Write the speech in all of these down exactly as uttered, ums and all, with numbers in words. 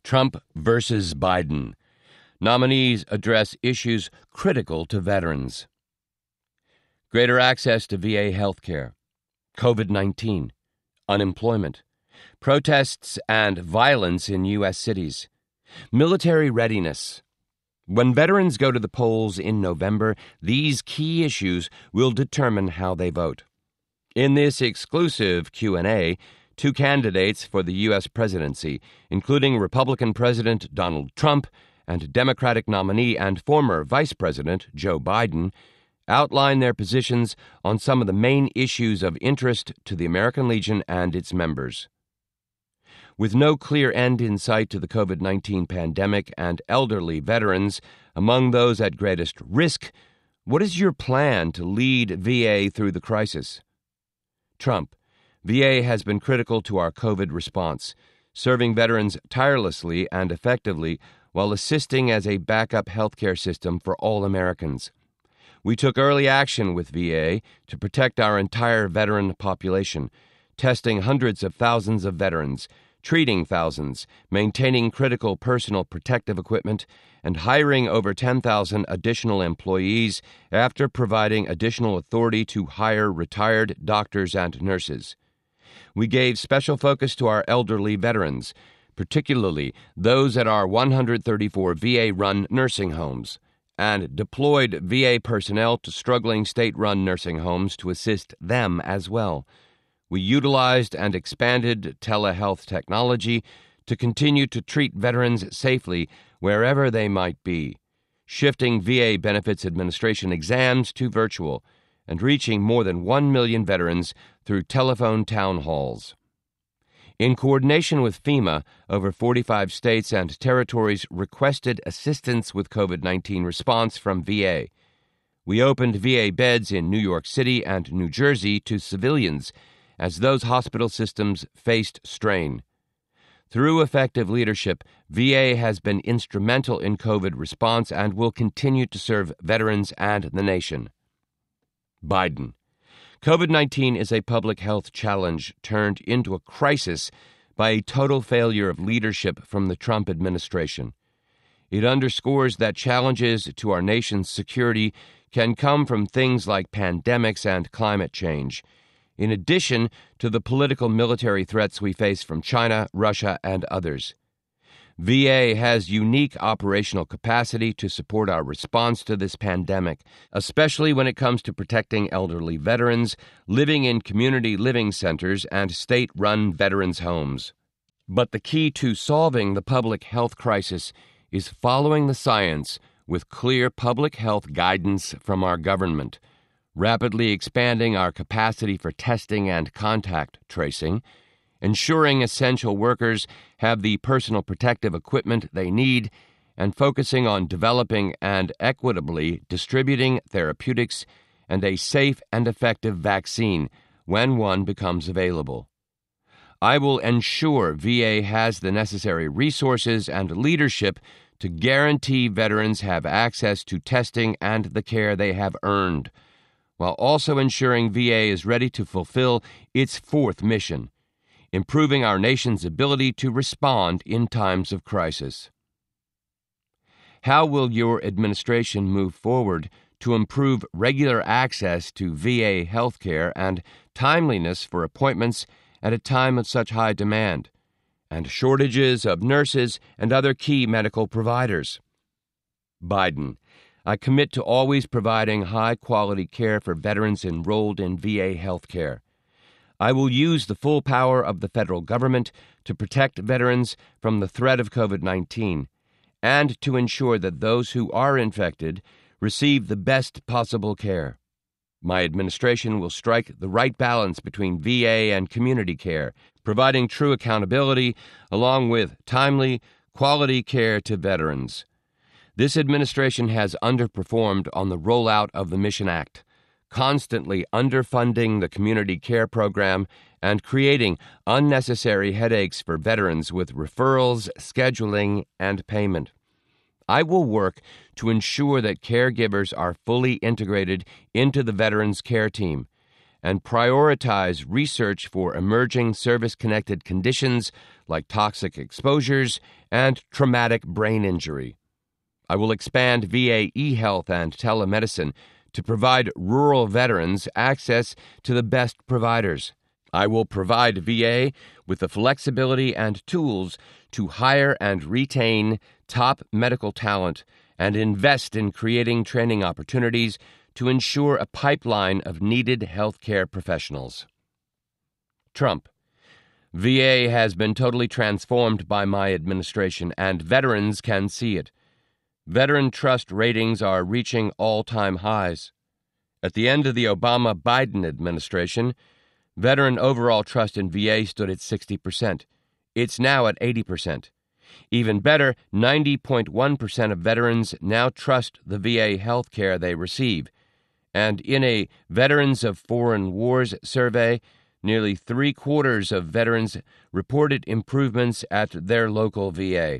Trump versus Biden. Nominees address issues critical to veterans. Greater access to V A health care. COVID nineteen. Unemployment. Protests and violence in U S cities. Military readiness. When veterans go to the polls in November, these key issues will determine how they vote. In this exclusive Q and A, two candidates for the U S presidency, including Republican President Donald Trump and Democratic nominee and former Vice President Joe Biden, outline their positions on some of the main issues of interest to the American Legion and its members. With no clear end in sight to the COVID nineteen pandemic and elderly veterans among those at greatest risk, what is your plan to lead V A through the crisis? Trump. V A has been critical to our COVID response, serving veterans tirelessly and effectively while assisting as a backup healthcare system for all Americans. We took early action with V A to protect our entire veteran population, testing hundreds of thousands of veterans, treating thousands, maintaining critical personal protective equipment, and hiring over ten thousand additional employees after providing additional authority to hire retired doctors and nurses. We gave special focus to our elderly veterans, particularly those at our one hundred thirty-four V A-run nursing homes, and deployed V A personnel to struggling state-run nursing homes to assist them as well. We utilized and expanded telehealth technology to continue to treat veterans safely wherever they might be, shifting V A Benefits Administration exams to virtual and reaching more than one million veterans through telephone town halls. In coordination with FEMA, over forty-five states and territories requested assistance with COVID nineteen response from V A. We opened V A beds in New York City and New Jersey to civilians as those hospital systems faced strain. Through effective leadership, V A has been instrumental in COVID response and will continue to serve veterans and the nation. Biden. COVID nineteen is a public health challenge turned into a crisis by a total failure of leadership from the Trump administration. It underscores that challenges to our nation's security can come from things like pandemics and climate change, in addition to the political military threats we face from China, Russia, and others. V A has unique operational capacity to support our response to this pandemic, especially when it comes to protecting elderly veterans living in community living centers and state-run veterans' homes. But the key to solving the public health crisis is following the science with clear public health guidance from our government, rapidly expanding our capacity for testing and contact tracing, ensuring essential workers have the personal protective equipment they need, and focusing on developing and equitably distributing therapeutics and a safe and effective vaccine when one becomes available. I will ensure V A has the necessary resources and leadership to guarantee veterans have access to testing and the care they have earned, while also ensuring V A is ready to fulfill its fourth mission, improving our nation's ability to respond in times of crisis. How will your administration move forward to improve regular access to V A health care and timeliness for appointments at a time of such high demand, and shortages of nurses and other key medical providers? Biden. I commit to always providing high-quality care for veterans enrolled in V A health care. I will use the full power of the federal government to protect veterans from the threat of COVID nineteen and to ensure that those who are infected receive the best possible care. My administration will strike the right balance between V A and community care, providing true accountability along with timely, quality care to veterans. This administration has underperformed on the rollout of the Mission Act, constantly underfunding the community care program and creating unnecessary headaches for veterans with referrals, scheduling, and payment. I will work to ensure that caregivers are fully integrated into the veterans' care team and prioritize research for emerging service-connected conditions like toxic exposures and traumatic brain injury. I will expand V A e-health and telemedicine to provide rural veterans access to the best providers. I will provide V A with the flexibility and tools to hire and retain top medical talent and invest in creating training opportunities to ensure a pipeline of needed healthcare professionals. Trump. V A has been totally transformed by my administration, and veterans can see it. Veteran trust ratings are reaching all-time highs. At the end of the Obama-Biden administration, veteran overall trust in V A stood at sixty percent. It's now at eighty percent. Even better, ninety point one percent of veterans now trust the V A health care they receive. And in a Veterans of Foreign Wars survey, nearly three-quarters of veterans reported improvements at their local V A.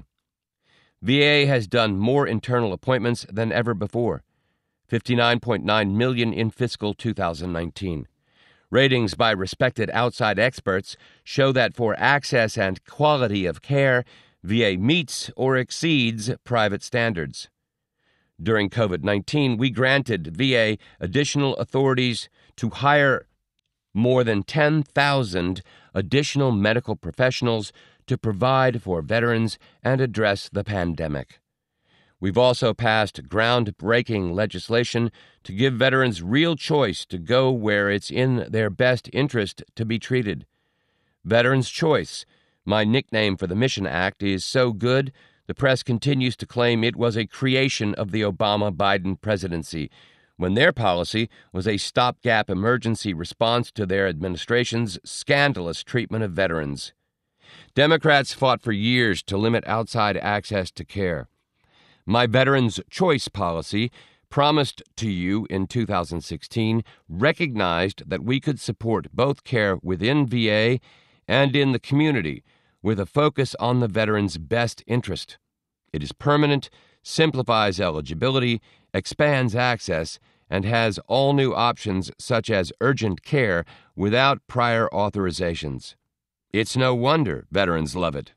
V A has done more internal appointments than ever before, fifty-nine point nine million in fiscal two thousand nineteen. Ratings by respected outside experts show that for access and quality of care, V A meets or exceeds private standards. During COVID nineteen, we granted V A additional authorities to hire more than ten thousand additional medical professionals to provide for veterans and address the pandemic. We've also passed groundbreaking legislation to give veterans real choice to go where it's in their best interest to be treated. Veterans Choice, my nickname for the Mission Act, is so good the press continues to claim it was a creation of the Obama-Biden presidency, when their policy was a stopgap emergency response to their administration's scandalous treatment of veterans. Democrats fought for years to limit outside access to care. My Veterans Choice policy, promised to you in two thousand sixteen, recognized that we could support both care within V A and in the community with a focus on the veteran's best interest. It is permanent, simplifies eligibility, expands access, and has all new options such as urgent care without prior authorizations. It's no wonder veterans love it.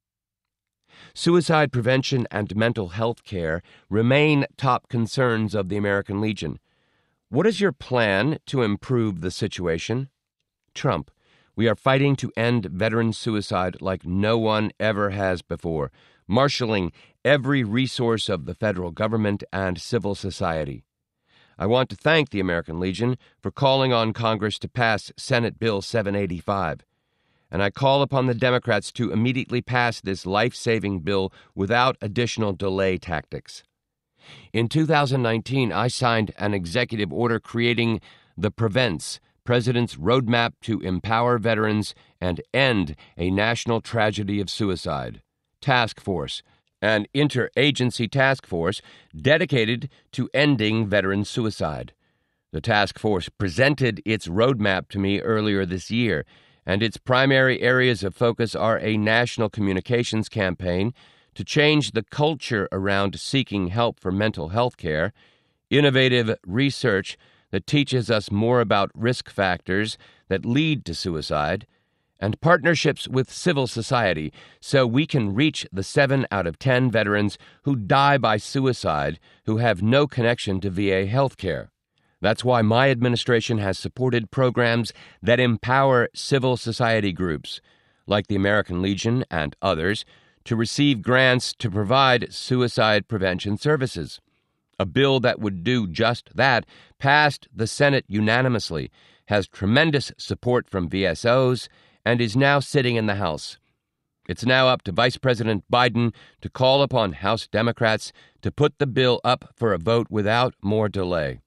Suicide prevention and mental health care remain top concerns of the American Legion. What is your plan to improve the situation? Trump. We are fighting to end veteran suicide like no one ever has before, marshaling every resource of the federal government and civil society. I want to thank the American Legion for calling on Congress to pass Senate Bill seven eighty-five. And I call upon the Democrats to immediately pass this life-saving bill without additional delay tactics. In two thousand nineteen, I signed an executive order creating the Prevents, President's Roadmap to Empower Veterans and End a National Tragedy of Suicide Task Force, an interagency task force dedicated to ending veteran suicide. The task force presented its roadmap to me earlier this year, and its primary areas of focus are a national communications campaign to change the culture around seeking help for mental health care, innovative research that teaches us more about risk factors that lead to suicide, and partnerships with civil society so we can reach the seven out of ten veterans who die by suicide who have no connection to V A health care. That's why my administration has supported programs that empower civil society groups, like the American Legion and others, to receive grants to provide suicide prevention services. A bill that would do just that passed the Senate unanimously, has tremendous support from V S Os, and is now sitting in the House. It's now up to Vice President Biden to call upon House Democrats to put the bill up for a vote without more delay.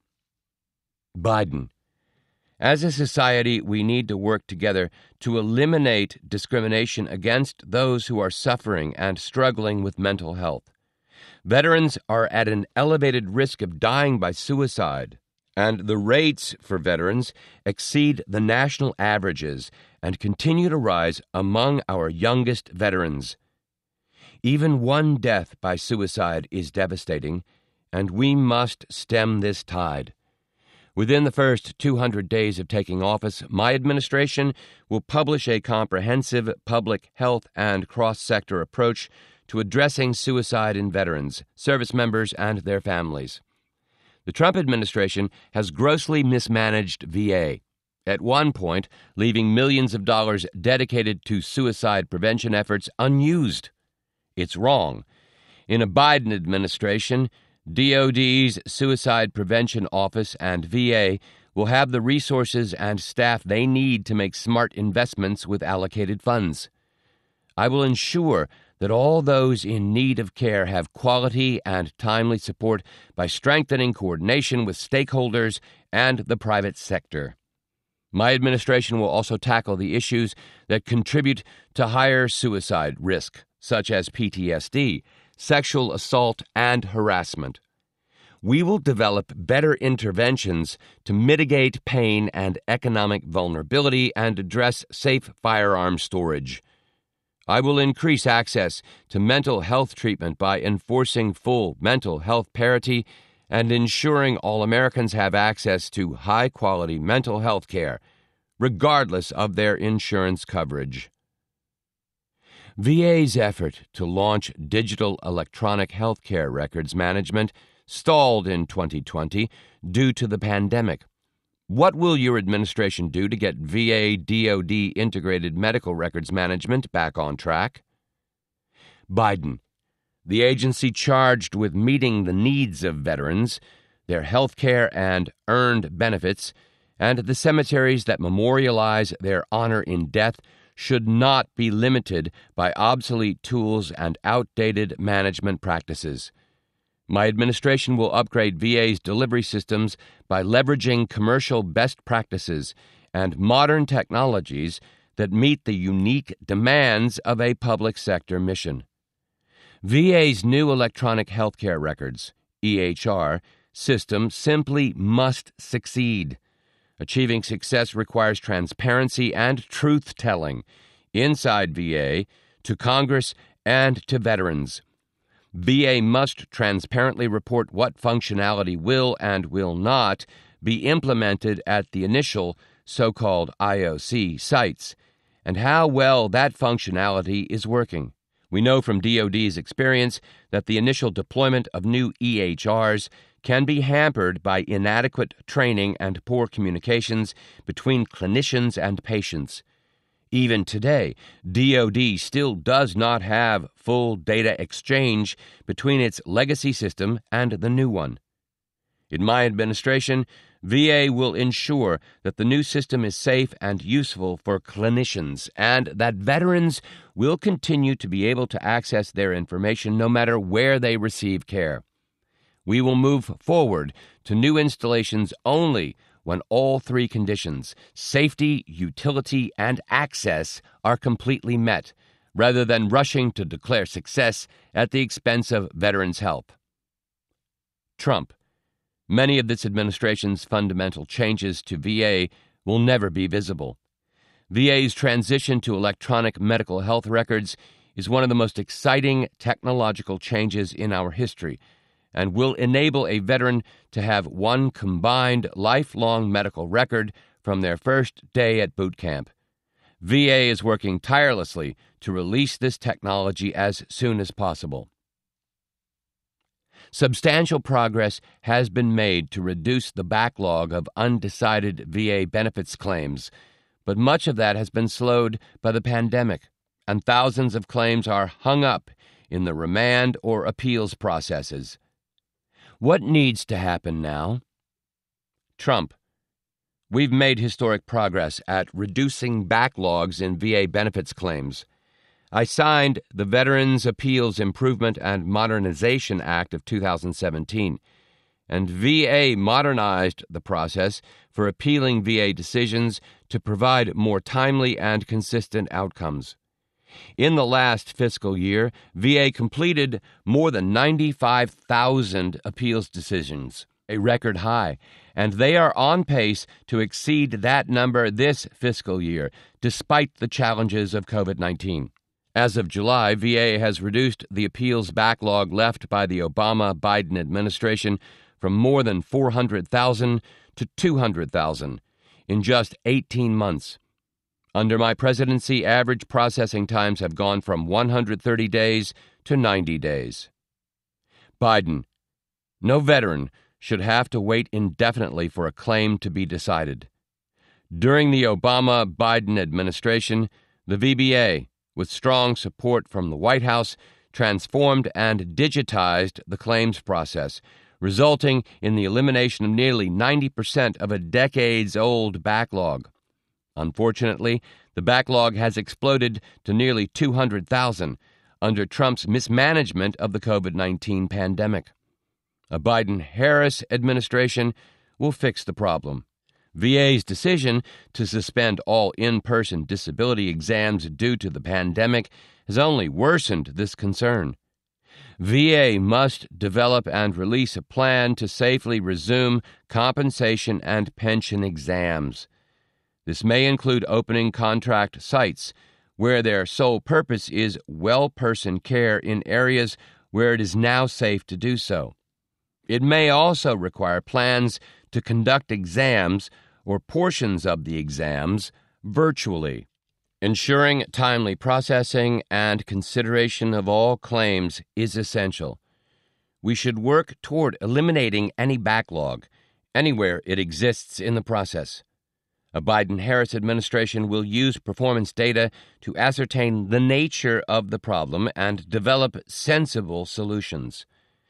Biden. As a society, we need to work together to eliminate discrimination against those who are suffering and struggling with mental health. Veterans are at an elevated risk of dying by suicide, and the rates for veterans exceed the national averages and continue to rise among our youngest veterans. Even one death by suicide is devastating, and we must stem this tide. Within the first two hundred days of taking office, my administration will publish a comprehensive public health and cross-sector approach to addressing suicide in veterans, service members, and their families. The Trump administration has grossly mismanaged V A, at one point leaving millions of dollars dedicated to suicide prevention efforts unused. It's wrong. In a Biden administration, D O D's Suicide Prevention Office and V A will have the resources and staff they need to make smart investments with allocated funds. I will ensure that all those in need of care have quality and timely support by strengthening coordination with stakeholders and the private sector. My administration will also tackle the issues that contribute to higher suicide risk, such as P T S D, sexual assault, and harassment. We will develop better interventions to mitigate pain and economic vulnerability and address safe firearm storage. I will increase access to mental health treatment by enforcing full mental health parity and ensuring all Americans have access to high-quality mental health care, regardless of their insurance coverage. V A's effort to launch digital electronic health care records management stalled in twenty twenty due to the pandemic. What will your administration do to get V A D O D integrated medical records management back on track? Biden, the agency charged with meeting the needs of veterans, their health care and earned benefits, and the cemeteries that memorialize their honor in death, should not be limited by obsolete tools and outdated management practices. My administration will upgrade V A's delivery systems by leveraging commercial best practices and modern technologies that meet the unique demands of a public sector mission. V A's new electronic healthcare records, E H R, system simply must succeed. Achieving success requires transparency and truth-telling inside V A, to Congress, and to veterans. V A must transparently report what functionality will and will not be implemented at the initial so-called I O C sites, and how well that functionality is working. We know from D O D's experience that the initial deployment of new E H Rs can be hampered by inadequate training and poor communications between clinicians and patients. Even today, D O D still does not have full data exchange between its legacy system and the new one. In my administration, V A will ensure that the new system is safe and useful for clinicians, and that veterans will continue to be able to access their information no matter where they receive care. We will move forward to new installations only when all three conditions, safety, utility, and access, are completely met, rather than rushing to declare success at the expense of veterans' health. Trump. Many of this administration's fundamental changes to V A will never be visible. V A's transition to electronic medical health records is one of the most exciting technological changes in our history, and will enable a veteran to have one combined lifelong medical record from their first day at boot camp. V A is working tirelessly to release this technology as soon as possible. Substantial progress has been made to reduce the backlog of undecided V A benefits claims, but much of that has been slowed by the pandemic, and thousands of claims are hung up in the remand or appeals processes. What needs to happen now? Trump. We've made historic progress at reducing backlogs in V A benefits claims. I signed the Veterans Appeals Improvement and Modernization Act of two thousand seventeen, and V A modernized the process for appealing V A decisions to provide more timely and consistent outcomes. In the last fiscal year, V A completed more than ninety-five thousand appeals decisions, a record high, and they are on pace to exceed that number this fiscal year, despite the challenges of covid nineteen. As of July, V A has reduced the appeals backlog left by the Obama-Biden administration from more than four hundred thousand to two hundred thousand in just eighteen months. Under my presidency, average processing times have gone from one hundred thirty days to ninety days. Biden. No veteran should have to wait indefinitely for a claim to be decided. During the Obama-Biden administration, the V B A, with strong support from the White House, transformed and digitized the claims process, resulting in the elimination of nearly ninety percent of a decades-old backlog. Unfortunately, the backlog has exploded to nearly two hundred thousand under Trump's mismanagement of the COVID nineteen pandemic. A Biden-Harris administration will fix the problem. V A's decision to suspend all in-person disability exams due to the pandemic has only worsened this concern. V A must develop and release a plan to safely resume compensation and pension exams. This may include opening contract sites where their sole purpose is well-person care in areas where it is now safe to do so. It may also require plans to conduct exams or portions of the exams virtually. Ensuring timely processing and consideration of all claims is essential. We should work toward eliminating any backlog, anywhere it exists in the process. A Biden-Harris administration will use performance data to ascertain the nature of the problem and develop sensible solutions.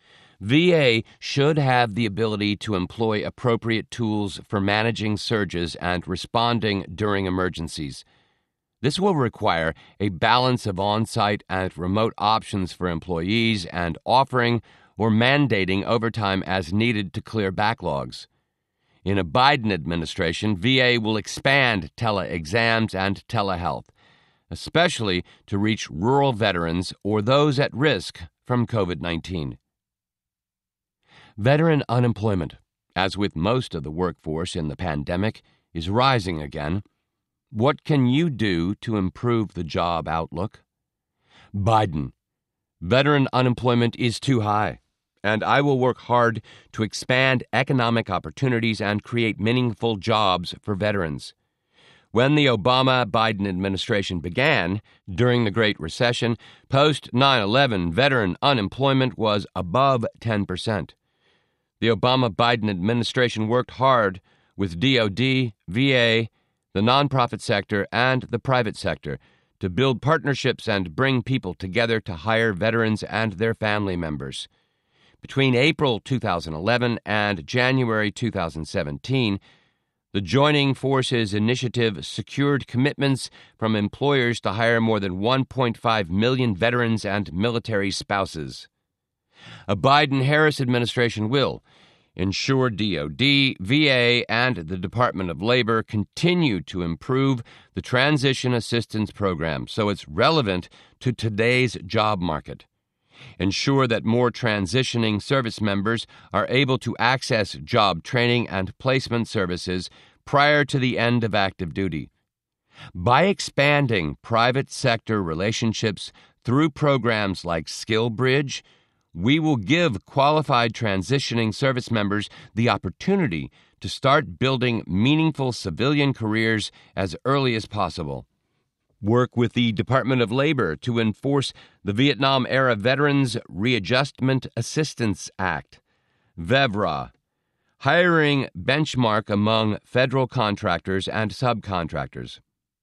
V A should have the ability to employ appropriate tools for managing surges and responding during emergencies. This will require a balance of on-site and remote options for employees and offering or mandating overtime as needed to clear backlogs. In a Biden administration, V A will expand tele-exams and telehealth, especially to reach rural veterans or those at risk from COVID nineteen. Veteran unemployment, as with most of the workforce in the pandemic, is rising again. What can you do to improve the job outlook? Biden. Veteran unemployment is too high, and I will work hard to expand economic opportunities and create meaningful jobs for veterans. When the Obama-Biden administration began, during the Great Recession, post nine eleven veteran unemployment was above ten percent. The Obama-Biden administration worked hard with D O D, V A, the nonprofit sector, and the private sector to build partnerships and bring people together to hire veterans and their family members. Between April two thousand eleven and January two thousand seventeen, the Joining Forces Initiative secured commitments from employers to hire more than one point five million veterans and military spouses. A Biden-Harris administration will ensure D O D, V A, and the Department of Labor continue to improve the Transition Assistance Program so it's relevant to today's job market. Ensure that more transitioning service members are able to access job training and placement services prior to the end of active duty. By expanding private sector relationships through programs like SkillBridge, we will give qualified transitioning service members the opportunity to start building meaningful civilian careers as early as possible. Work with the Department of Labor to enforce the Vietnam-era Veterans Readjustment Assistance Act, VEVRA, hiring benchmark among federal contractors and subcontractors.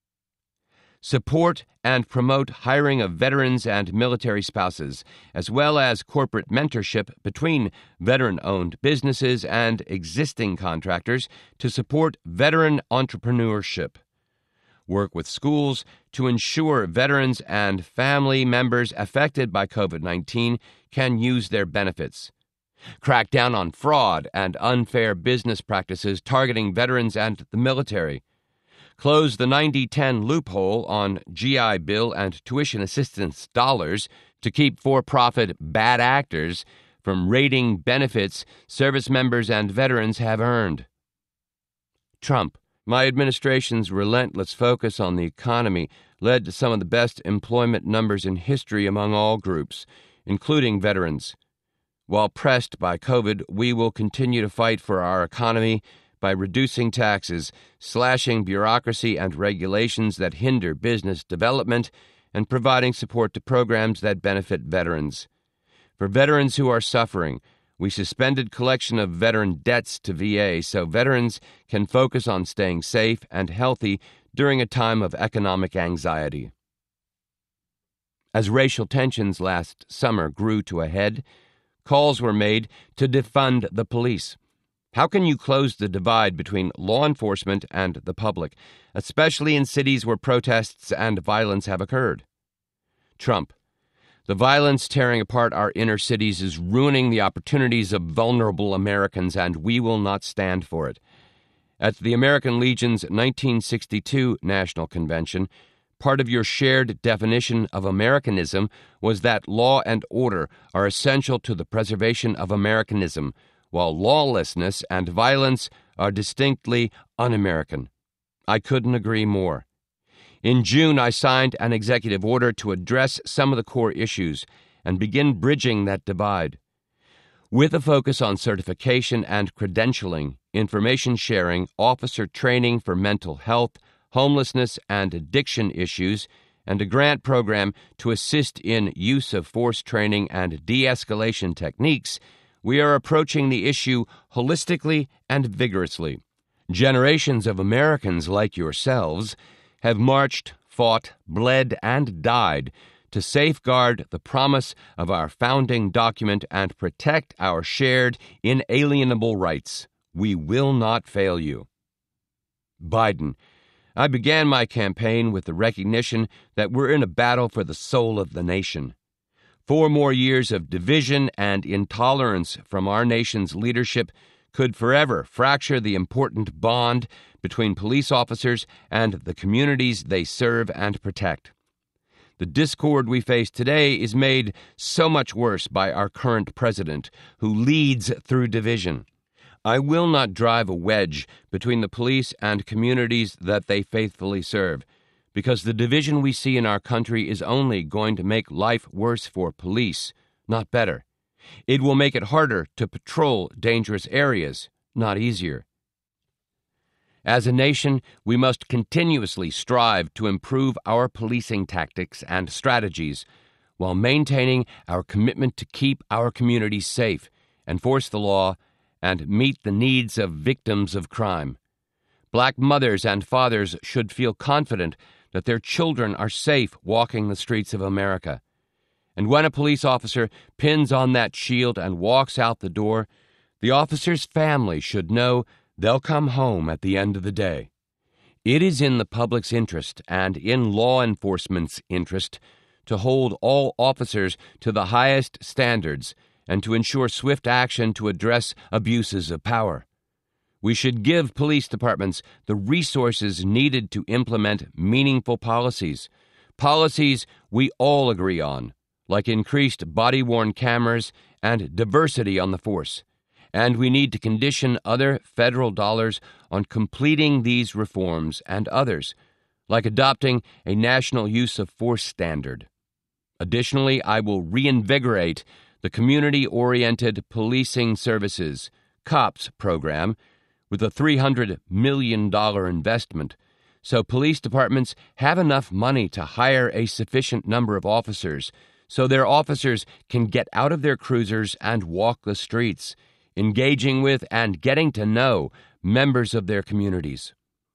Support and promote hiring of veterans and military spouses, as well as corporate mentorship between veteran-owned businesses and existing contractors to support veteran entrepreneurship. Work with schools to ensure veterans and family members affected by COVID nineteen can use their benefits. Crack down on fraud and unfair business practices targeting veterans and the military. Close the ninety ten loophole on G I Bill and tuition assistance dollars to keep for-profit bad actors from raiding benefits service members and veterans have earned. Trump. My administration's relentless focus on the economy led to some of the best employment numbers in history among all groups, including veterans. While pressed by COVID, we will continue to fight for our economy by reducing taxes, slashing bureaucracy and regulations that hinder business development, and providing support to programs that benefit veterans. For veterans who are suffering, we suspended collection of veteran debts to V A so veterans can focus on staying safe and healthy during a time of economic anxiety. As racial tensions last summer grew to a head, calls were made to defund the police. How can you close the divide between law enforcement and the public, especially in cities where protests and violence have occurred? Trump. The violence tearing apart our inner cities is ruining the opportunities of vulnerable Americans, and we will not stand for it. At the American Legion's nineteen sixty-two National Convention, part of your shared definition of Americanism was that law and order are essential to the preservation of Americanism, while lawlessness and violence are distinctly un-American. I couldn't agree more. In June, I signed an executive order to address some of the core issues and begin bridging that divide. With a focus on certification and credentialing, information sharing, officer training for mental health, homelessness and addiction issues, and a grant program to assist in use of force training and de-escalation techniques, we are approaching the issue holistically and vigorously. Generations of Americans like yourselves have marched, fought, bled, and died to safeguard the promise of our founding document and protect our shared, inalienable rights. We will not fail you. Biden. I began my campaign with the recognition that we're in a battle for the soul of the nation. Four more years of division and intolerance from our nation's leadership could forever fracture the important bond between police officers and the communities they serve and protect. The discord we face today is made so much worse by our current president, who leads through division. I will not drive a wedge between the police and communities that they faithfully serve, because the division we see in our country is only going to make life worse for police, not better. It will make it harder to patrol dangerous areas, not easier. As a nation, we must continuously strive to improve our policing tactics and strategies while maintaining our commitment to keep our communities safe, enforce the law, and meet the needs of victims of crime. Black mothers and fathers should feel confident that their children are safe walking the streets of America. And when a police officer pins on that shield and walks out the door, the officer's family should know they'll come home at the end of the day. It is in the public's interest and in law enforcement's interest to hold all officers to the highest standards and to ensure swift action to address abuses of power. We should give police departments the resources needed to implement meaningful policies, policies we all agree on, like increased body-worn cameras and diversity on the force. And we need to condition other federal dollars on completing these reforms and others, like adopting a national use of force standard. Additionally, I will reinvigorate the Community-Oriented Policing Services, COPS program, with a three hundred million dollars investment, so police departments have enough money to hire a sufficient number of officers, so their officers can get out of their cruisers and walk the streets, engaging with and getting to know members of their communities.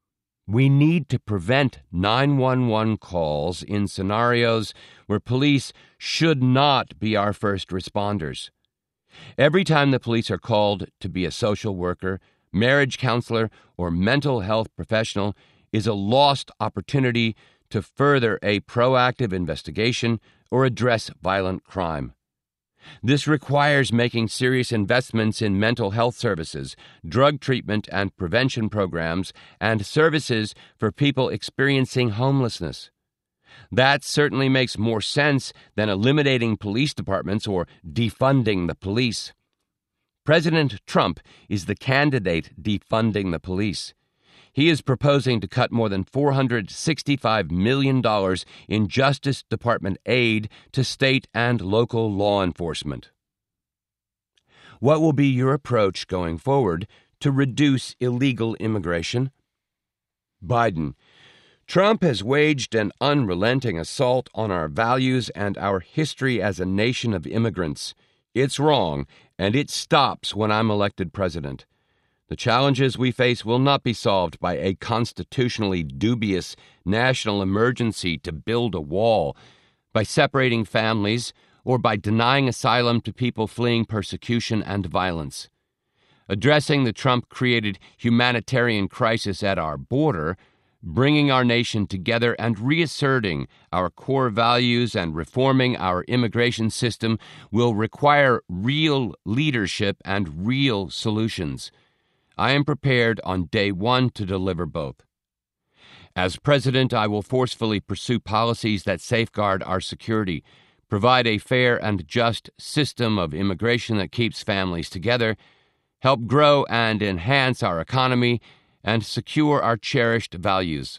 We need to prevent nine one one calls in scenarios where police should not be our first responders. Every time the police are called to be a social worker, marriage counselor, or mental health professional is a lost opportunity to further a proactive investigation or address violent crime. This requires making serious investments in mental health services, drug treatment and prevention programs, and services for people experiencing homelessness. That certainly makes more sense than eliminating police departments or defunding the police. President Trump is the candidate defunding the police. He is proposing to cut more than four hundred sixty-five million dollars in Justice Department aid to state and local law enforcement. What will be your approach going forward to reduce illegal immigration? Biden. Trump has waged an unrelenting assault on our values and our history as a nation of immigrants. It's wrong, and it stops when I'm elected president. The challenges we face will not be solved by a constitutionally dubious national emergency to build a wall, by separating families, or by denying asylum to people fleeing persecution and violence. Addressing the Trump-created humanitarian crisis at our border, bringing our nation together and reasserting our core values and reforming our immigration system will require real leadership and real solutions. I am prepared on day one to deliver both. As president, I will forcefully pursue policies that safeguard our security, provide a fair and just system of immigration that keeps families together, help grow and enhance our economy, and secure our cherished values.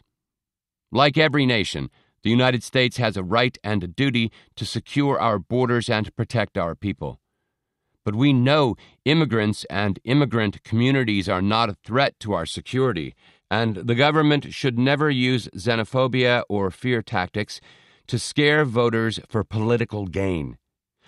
Like every nation, the United States has a right and a duty to secure our borders and protect our people. But we know immigrants and immigrant communities are not a threat to our security, and the government should never use xenophobia or fear tactics to scare voters for political gain.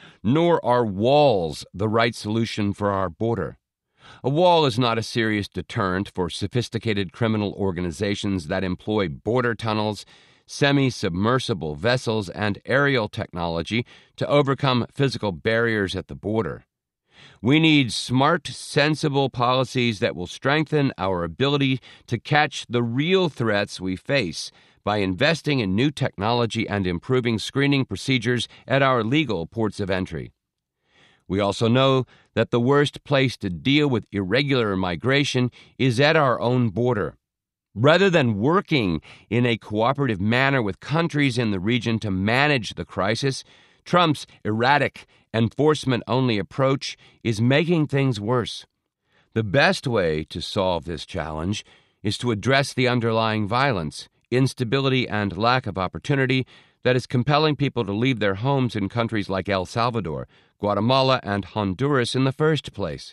Nor are walls the right solution for our border. A wall is not a serious deterrent for sophisticated criminal organizations that employ border tunnels, semi-submersible vessels, and aerial technology to overcome physical barriers at the border. We need smart, sensible policies that will strengthen our ability to catch the real threats we face by investing in new technology and improving screening procedures at our legal ports of entry. We also know that the worst place to deal with irregular migration is at our own border. Rather than working in a cooperative manner with countries in the region to manage the crisis, Trump's erratic, enforcement-only approach is making things worse. The best way to solve this challenge is to address the underlying violence, instability, and lack of opportunity that is compelling people to leave their homes in countries like El Salvador, Guatemala, and Honduras in the first place.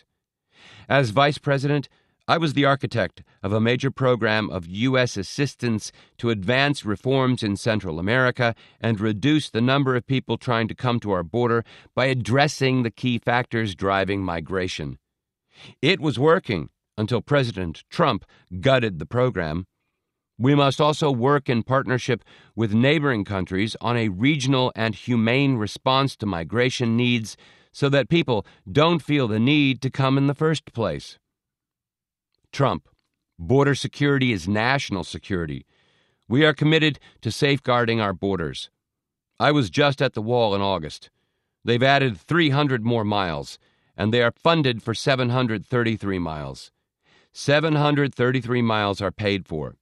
As vice president, I was the architect of a major program of U S assistance to advance reforms in Central America and reduce the number of people trying to come to our border by addressing the key factors driving migration. It was working until President Trump gutted the program. We must also work in partnership with neighboring countries on a regional and humane response to migration needs so that people don't feel the need to come in the first place. Trump. Border security is national security. We are committed to safeguarding our borders. I was just at the wall in August. They've added three hundred more miles, and they are funded for seven hundred thirty-three miles. seven hundred thirty-three miles are paid for.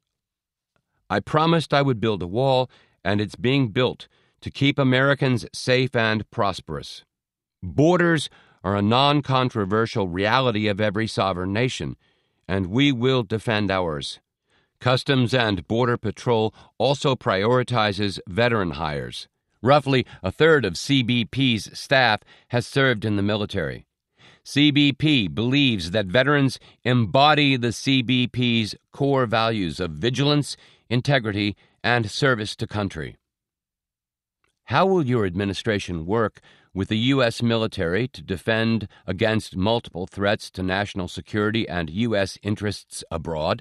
I promised I would build a wall, and it's being built to keep Americans safe and prosperous. Borders are a non-controversial reality of every sovereign nation, and we will defend ours. Customs and Border Patrol also prioritizes veteran hires. Roughly a third of C B P's staff has served in the military. C B P believes that veterans embody the C B P's core values of vigilance, integrity, and service to country. How will your administration work with the U S military to defend against multiple threats to national security and U S interests abroad?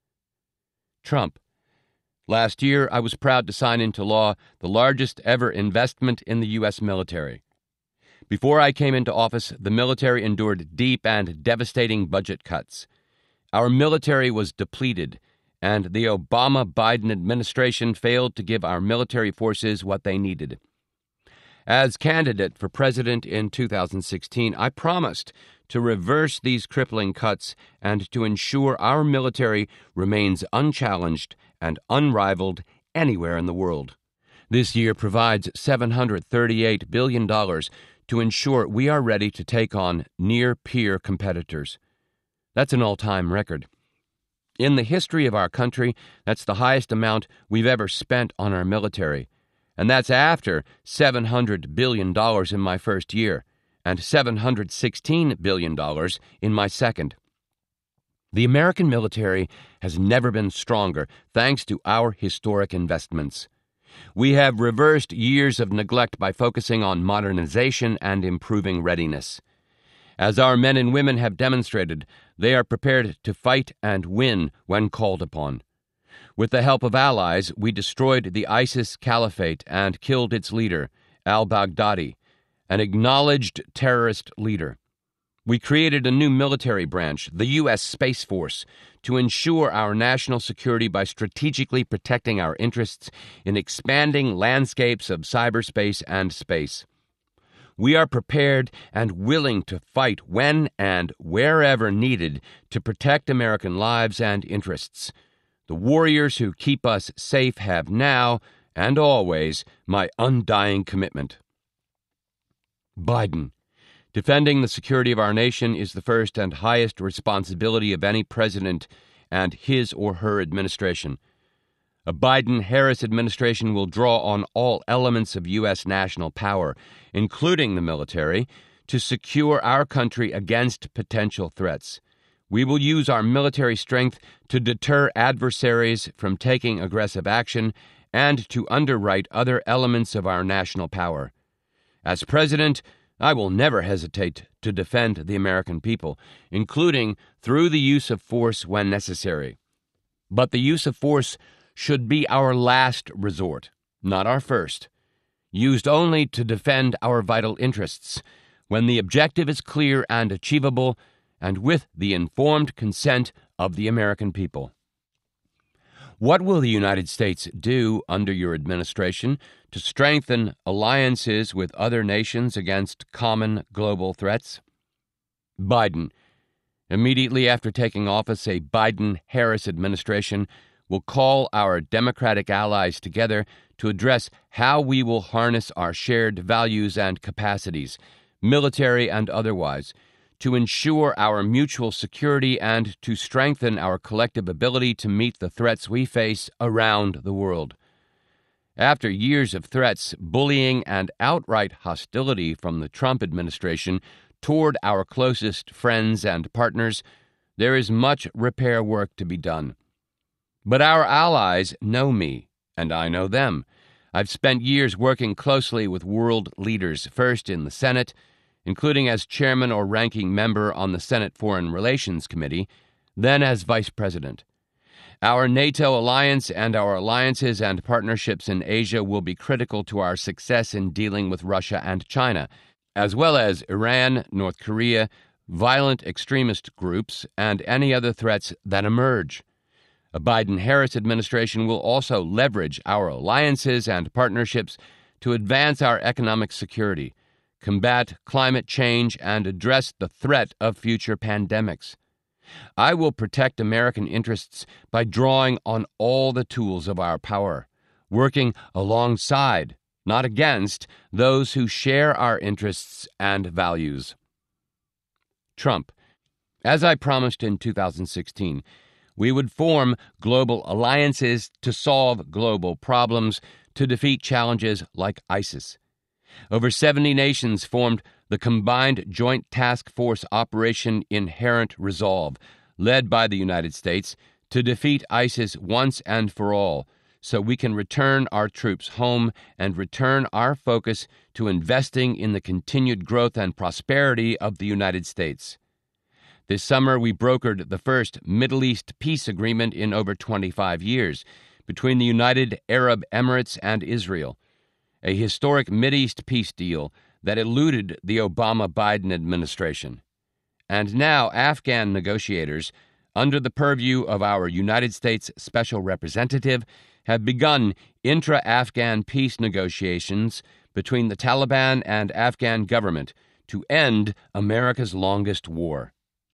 Trump. Last year, I was proud to sign into law the largest ever investment in the U S military. Before I came into office, the military endured deep and devastating budget cuts. Our military was depleted, and the Obama-Biden administration failed to give our military forces what they needed. As candidate for president in two thousand sixteen, I promised to reverse these crippling cuts and to ensure our military remains unchallenged and unrivaled anywhere in the world. This year provides seven hundred thirty-eight billion dollars to ensure we are ready to take on near-peer competitors. That's an all-time record. In the history of our country, that's the highest amount we've ever spent on our military, and that's after seven hundred billion dollars in my first year, and seven hundred sixteen billion dollars in my second. The American military has never been stronger thanks to our historic investments. We have reversed years of neglect by focusing on modernization and improving readiness. As our men and women have demonstrated, they are prepared to fight and win when called upon. With the help of allies, we destroyed the ISIS caliphate and killed its leader, al-Baghdadi, an acknowledged terrorist leader. We created a new military branch, the U S Space Force, to ensure our national security by strategically protecting our interests in expanding landscapes of cyberspace and space. We are prepared and willing to fight when and wherever needed to protect American lives and interests. The warriors who keep us safe have now, and always, my undying commitment. Biden. Defending the security of our nation is the first and highest responsibility of any president and his or her administration. A Biden-Harris administration will draw on all elements of U S national power, including the military, to secure our country against potential threats. We will use our military strength to deter adversaries from taking aggressive action and to underwrite other elements of our national power. As president, I will never hesitate to defend the American people, including through the use of force when necessary. But the use of force should be our last resort, not our first, used only to defend our vital interests, when the objective is clear and achievable, and with the informed consent of the American people. What will the United States do under your administration to strengthen alliances with other nations against common global threats? Biden. Immediately after taking office, a Biden-Harris administration will call our Democratic allies together to address how we will harness our shared values and capacities, military and otherwise, to ensure our mutual security and to strengthen our collective ability to meet the threats we face around the world. After years of threats, bullying, and outright hostility from the Trump administration toward our closest friends and partners, there is much repair work to be done. But our allies know me, and I know them. I've spent years working closely with world leaders, first in the Senate, including as chairman or ranking member on the Senate Foreign Relations Committee, then as vice president. Our NATO alliance and our alliances and partnerships in Asia will be critical to our success in dealing with Russia and China, as well as Iran, North Korea, violent extremist groups, and any other threats that emerge. A Biden-Harris administration will also leverage our alliances and partnerships to advance our economic security, combat climate change, and address the threat of future pandemics. I will protect American interests by drawing on all the tools of our power, working alongside, not against, those who share our interests and values. Trump. As I promised in two thousand sixteen, we would form global alliances to solve global problems, to defeat challenges like ISIS. Over seventy nations formed the combined Joint Task Force Operation Inherent Resolve, led by the United States, to defeat ISIS once and for all, so we can return our troops home and return our focus to investing in the continued growth and prosperity of the United States. This summer, we brokered the first Middle East peace agreement in over twenty-five years between the United Arab Emirates and Israel, a historic Mideast peace deal that eluded the Obama-Biden administration. And now Afghan negotiators, under the purview of our United States Special Representative, have begun intra-Afghan peace negotiations between the Taliban and Afghan government to end America's longest war.